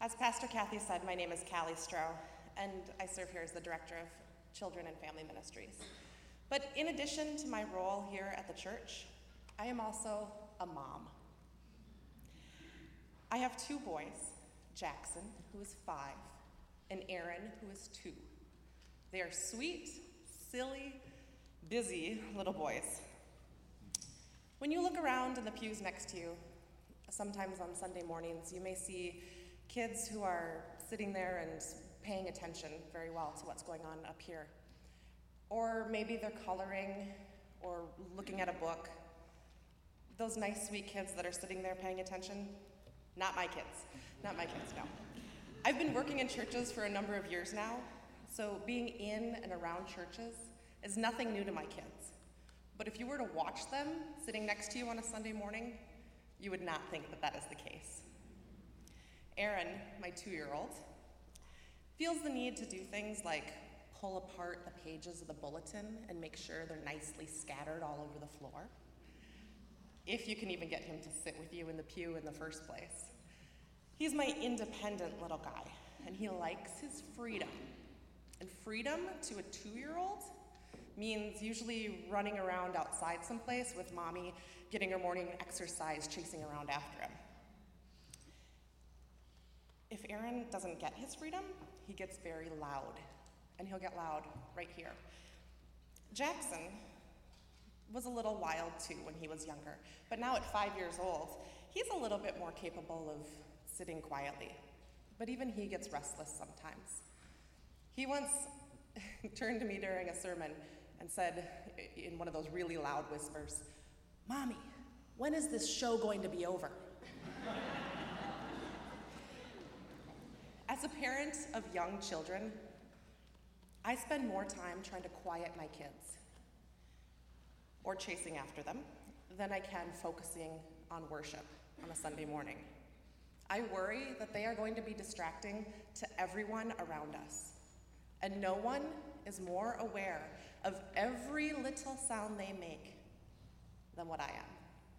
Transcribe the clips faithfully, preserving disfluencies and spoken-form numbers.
As Pastor Kathy said, my name is Callie Stroh, and I serve here as the Director of Children and Family Ministries. But in addition to my role here at the church, I am also a mom. I have two boys, Jackson, who is five, and Aaron, who is two. They are sweet, silly, busy little boys. When you look around in the pews next to you, sometimes on Sunday mornings, you may see kids who are sitting there and paying attention very well to what's going on up here. Or maybe they're coloring or looking at a book. Those nice, sweet kids that are sitting there paying attention, not my kids. Not my kids, no. I've been working in churches for a number of years now, so being in and around churches is nothing new to my kids. But if you were to watch them sitting next to you on a Sunday morning, you would not think that that is the case. Aaron, my two-year-old, feels the need to do things like pull apart the pages of the bulletin and make sure they're nicely scattered all over the floor, if you can even get him to sit with you in the pew in the first place. He's my independent little guy, and he likes his freedom. And freedom to a two-year-old means usually running around outside someplace with mommy, getting her morning exercise, chasing around after him. If Aaron doesn't get his freedom, he gets very loud, and he'll get loud right here. Jackson was a little wild too when he was younger, but now at five years old, he's a little bit more capable of sitting quietly, but even he gets restless sometimes. He once turned to me during a sermon and said in one of those really loud whispers, "Mommy, when is this show going to be over?" As a parent of young children, I spend more time trying to quiet my kids or chasing after them than I can focusing on worship on a Sunday morning. I worry that they are going to be distracting to everyone around us, and no one is more aware of every little sound they make than what I am.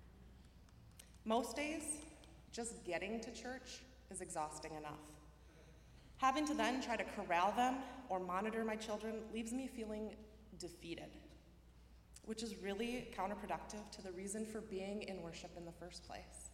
Most days, just getting to church is exhausting enough. Having to then try to corral them or monitor my children leaves me feeling defeated, which is really counterproductive to the reason for being in worship in the first place.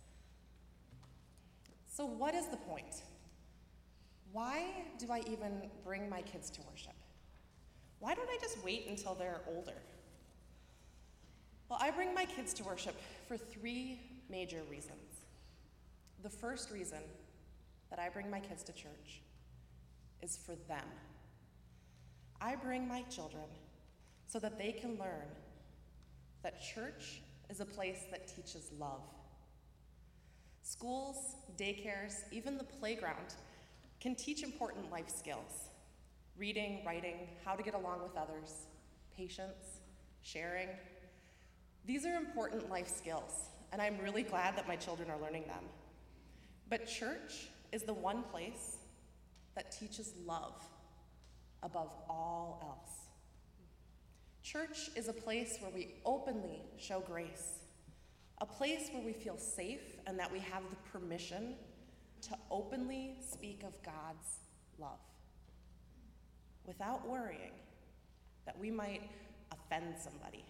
So what is the point? Why do I even bring my kids to worship? Why don't I just wait until they're older? Well, I bring my kids to worship for three major reasons. The first reason that I bring my kids to church is for them. I bring my children so that they can learn that church is a place that teaches love. Schools, daycares, even the playground can teach important life skills: reading, writing, how to get along with others, patience, sharing. These are important life skills, and I'm really glad that my children are learning them. But church is the one place that teaches love above all else. Church is a place where we openly show grace, a place where we feel safe and that we have the permission to openly speak of God's love without worrying that we might offend somebody.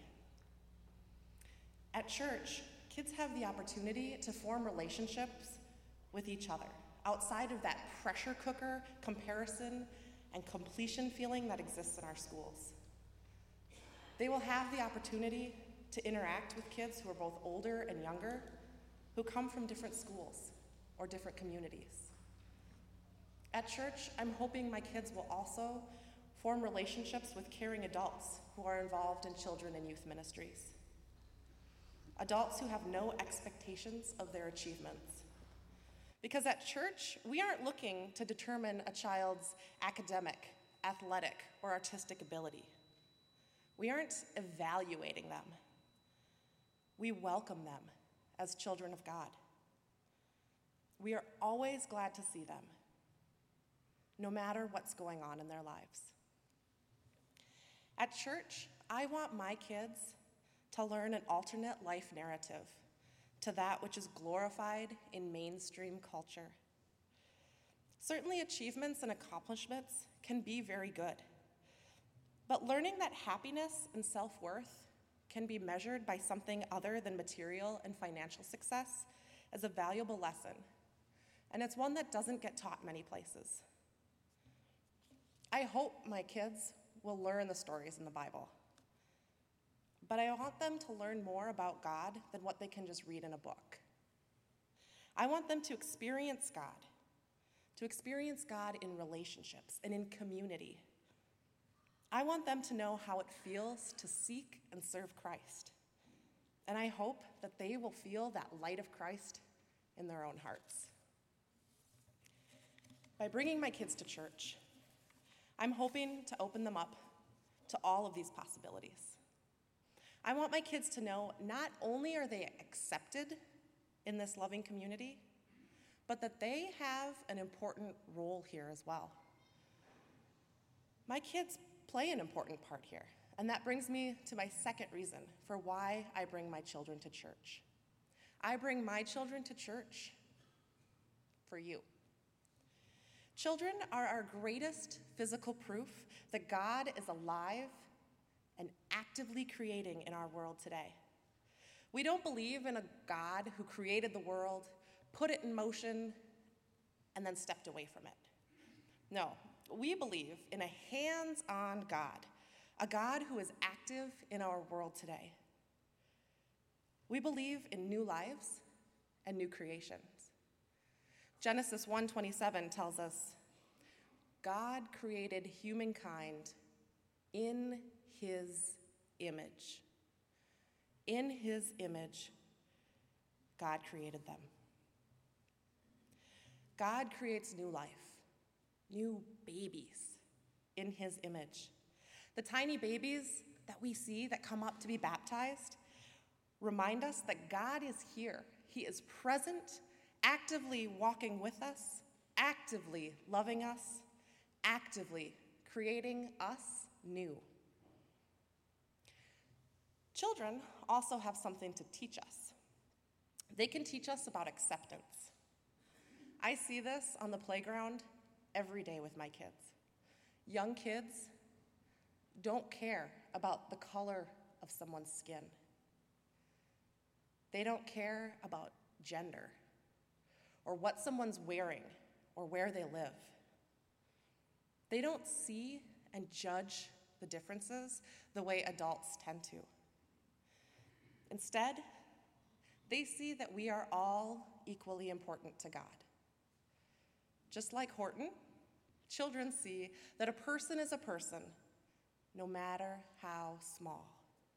At church, kids have the opportunity to form relationships with each other outside of that pressure cooker, comparison, and completion feeling that exists in our schools. They will have the opportunity to interact with kids who are both older and younger, who come from different schools or different communities. At church, I'm hoping my kids will also form relationships with caring adults who are involved in children and youth ministries. Adults who have no expectations of their achievements. Because at church, we aren't looking to determine a child's academic, athletic, or artistic ability. We aren't evaluating them. We welcome them as children of God. We are always glad to see them, no matter what's going on in their lives. At church, I want my kids to learn an alternate life narrative to that which is glorified in mainstream culture. Certainly, achievements and accomplishments can be very good. But learning that happiness and self-worth can be measured by something other than material and financial success is a valuable lesson, and it's one that doesn't get taught many places. I hope my kids will learn the stories in the Bible, but I want them to learn more about God than what they can just read in a book. I want them to experience God, to experience God in relationships and in community. I want them to know how it feels to seek and serve Christ. And I hope that they will feel that light of Christ in their own hearts. By bringing my kids to church, I'm hoping to open them up to all of these possibilities. I want my kids to know not only are they accepted in this loving community, but that they have an important role here as well. My kids play an important part here, and that brings me to my second reason for why I bring my children to church. I bring my children to church for you. Children are our greatest physical proof that God is alive and actively creating in our world today. We don't believe in a God who created the world, put it in motion, and then stepped away from it. No, we believe in a hands-on God, a God who is active in our world today. We believe in new lives and new creations. Genesis one twenty-seven tells us, God created humankind in his image. In his image, God created them. God creates new life, new babies in his image. The tiny babies that we see that come up to be baptized remind us that God is here. He is present, actively walking with us, actively loving us, actively creating us new. Children also have something to teach us. They can teach us about acceptance. I see this on the playground every day with my kids. Young kids don't care about the color of someone's skin. They don't care about gender or what someone's wearing or where they live. They don't see and judge the differences the way adults tend to. Instead, they see that we are all equally important to God. Just like Horton, children see that a person is a person, no matter how small.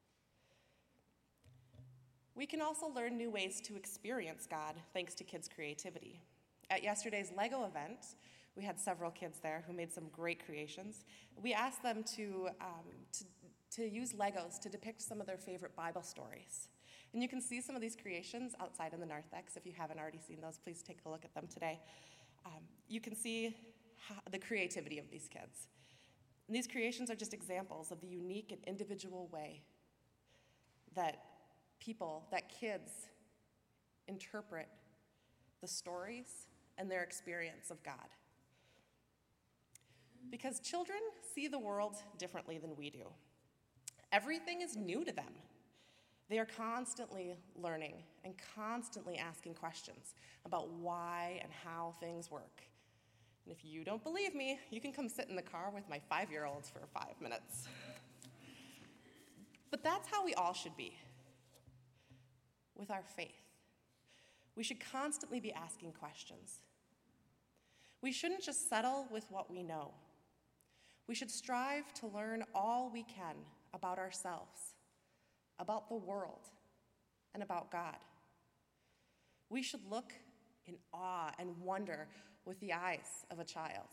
We can also learn new ways to experience God thanks to kids' creativity. At yesterday's Lego event, we had several kids there who made some great creations. We asked them to, um, to, to use Legos to depict some of their favorite Bible stories. And you can see some of these creations outside in the narthex. If you haven't already seen those, please take a look at them today. Um, you can see how, the creativity of these kids. And these creations are just examples of the unique and individual way that people, that kids interpret the stories and their experience of God. Because children see the world differently than we do. Everything is new to them. They are constantly learning and constantly asking questions about why and how things work. And if you don't believe me, you can come sit in the car with my five-year-olds for five minutes. But that's how we all should be with our faith. We should constantly be asking questions. We shouldn't just settle with what we know. We should strive to learn all we can about ourselves, about the world, and about God. We should look in awe and wonder with the eyes of a child.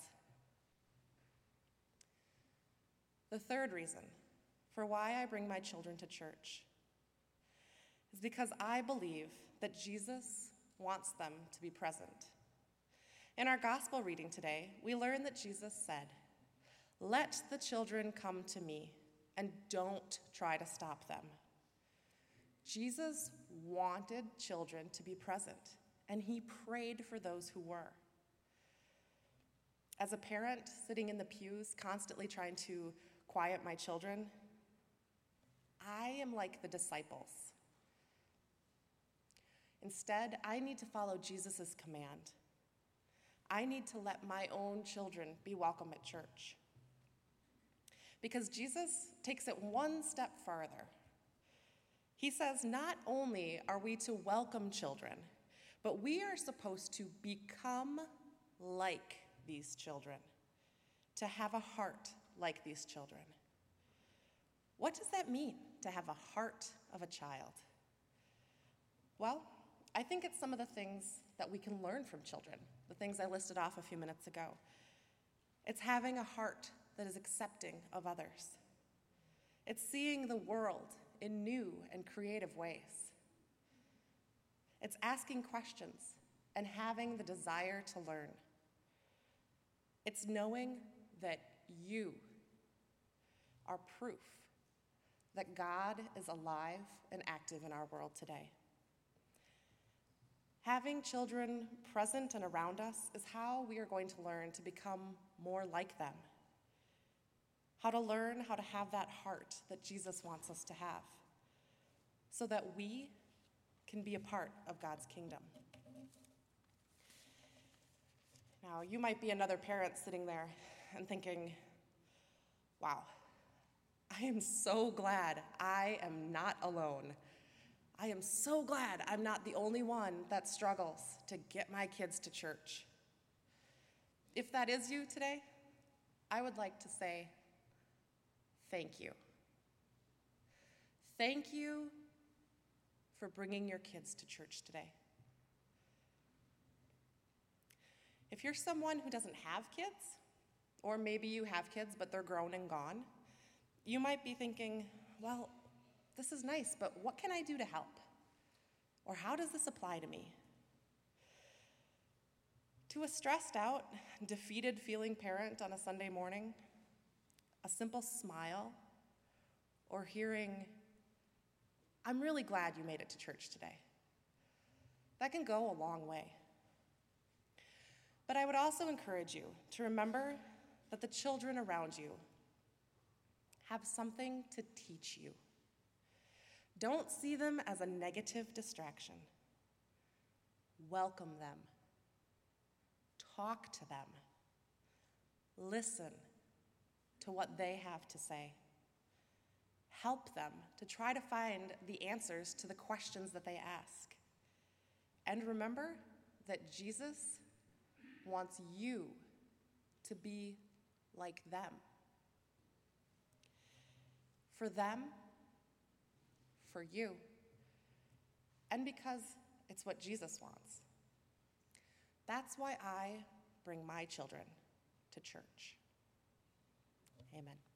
The third reason for why I bring my children to church is because I believe that Jesus wants them to be present. In our gospel reading today, we learn that Jesus said, "Let the children come to me, and don't try to stop them." Jesus wanted children to be present, and he prayed for those who were. As a parent sitting in the pews, constantly trying to quiet my children, I am like the disciples. Instead, I need to follow Jesus' command. I need to let my own children be welcome at church. Because Jesus takes it one step farther. He says not only are we to welcome children, but we are supposed to become like these children, to have a heart like these children. What does that mean, to have a heart of a child? Well, I think it's some of the things that we can learn from children, the things I listed off a few minutes ago. It's having a heart that is accepting of others. It's seeing the world in new and creative ways. It's asking questions and having the desire to learn. It's knowing that you are proof that God is alive and active in our world today. Having children present and around us is how we are going to learn to become more like them. How to learn how to have that heart that Jesus wants us to have, so that we can be a part of God's kingdom. Now, you might be another parent sitting there and thinking, wow, I am so glad I am not alone. I am so glad I'm not the only one that struggles to get my kids to church. If that is you today, I would like to say thank you. Thank you for bringing your kids to church today. If you're someone who doesn't have kids, or maybe you have kids but they're grown and gone, you might be thinking, well, this is nice, but what can I do to help? Or how does this apply to me? To a stressed out, defeated feeling parent on a Sunday morning, a simple smile, or hearing, I'm really glad you made it to church today. That can go a long way. But I would also encourage you to remember that the children around you have something to teach you. Don't see them as a negative distraction. Welcome them. Talk to them. Listen to what they have to say. Help them to try to find the answers to the questions that they ask. And remember that Jesus wants you to be like them. For them, for you, and because it's what Jesus wants. That's why I bring my children to church. Amen.